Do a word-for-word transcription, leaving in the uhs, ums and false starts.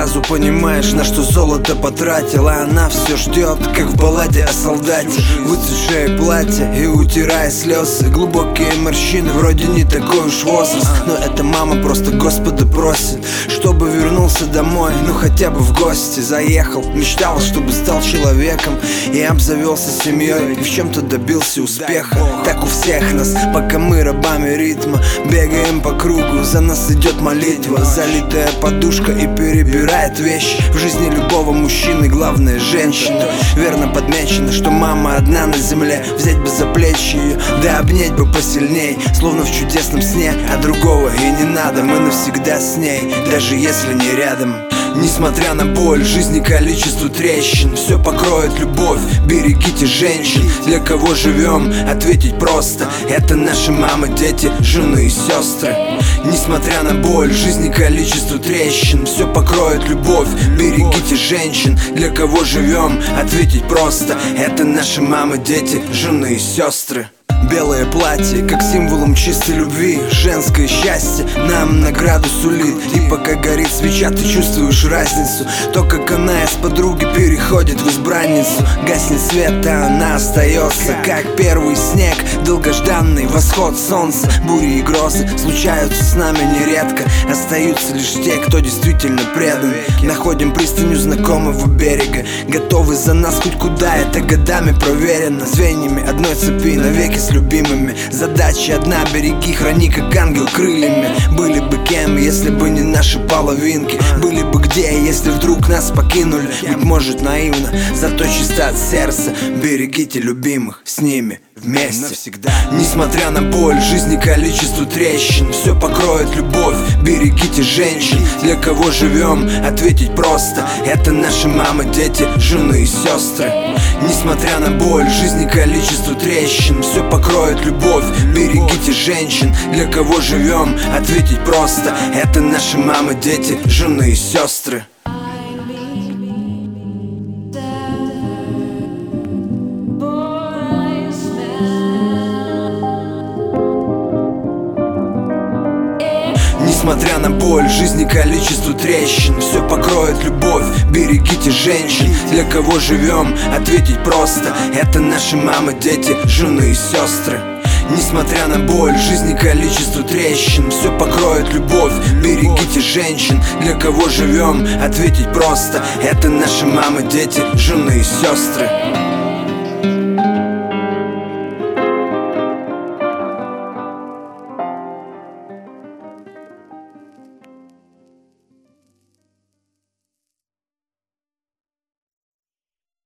сразу понимаешь, на что золото потратил. А она все ждет, как в балладе о солдате. Выцветшее платье и утирая слезы, глубокие морщины, вроде не такой уж возраст. Но эта мама просто Господа просит, чтобы вернулся домой, ну хотя бы в гости заехал. Мечтал, чтобы стал человеком и обзавелся семьей, и в чем-то добился успеха. Так у всех нас, пока мы рабами ритма бегаем по кругу, за нас идет молитва. Залитая подушка и перебирает вещи. В жизни любого мужчины главное женщина. Верно подмечено, что мама одна на земле. Взять бы за плечи ее, да обнять бы посильней, словно в чудесном сне, а другого и не надо. Мы навсегда с ней, даже если не рядом. Несмотря на боль, жизни количество трещин, все покроет любовь, берегите женщин. Для кого живем, ответить просто: это наши мамы, дети, жены и сестры. Несмотря на боль, жизни количество трещин, все покроет любовь, берегите женщин. Для кого живем, ответить просто: это наши мамы, дети, жены и сестры. Белое платье, как символом чистой любви, женское счастье нам награду сулит. И пока горит свеча, ты чувствуешь разницу, то, как она из подруги переходит в избранницу. Гаснет свет, а она остается, как первый снег, долгожданный восход солнца. Бури и грозы случаются с нами нередко, остаются лишь те, кто действительно предан. Находим пристань у знакомого берега, готовы за нас хоть куда, это годами проверено. Звеньями одной цепи навеки с любимыми. Задача одна: береги, храни, как ангел крыльями. Были бы кем, если бы не наши половинки? Были бы где, если вдруг нас покинули? Быть может наивно, зато чисто от сердца. Берегите любимых, с ними вместе навсегда. Несмотря на боль, жизни количество трещин, все покроет любовь, берегите женщин. Для кого живем, ответить просто: это наши мамы, дети, жены и сестры. Несмотря на боль, жизни количество трещин, все покроет любовь, берегите женщин. Для кого живем, ответить просто: это наши мамы, дети, жены и сестры. Несмотря на боль, жизни количество трещин, все покроет любовь, берегите женщин. Для кого живем, ответить просто: это наши мамы, дети, жены и сестры. Несмотря на боль, жизни количество трещин, все покроет любовь, берегите женщин. Для кого живем, ответить просто: это наши мамы, дети, жены и сестры.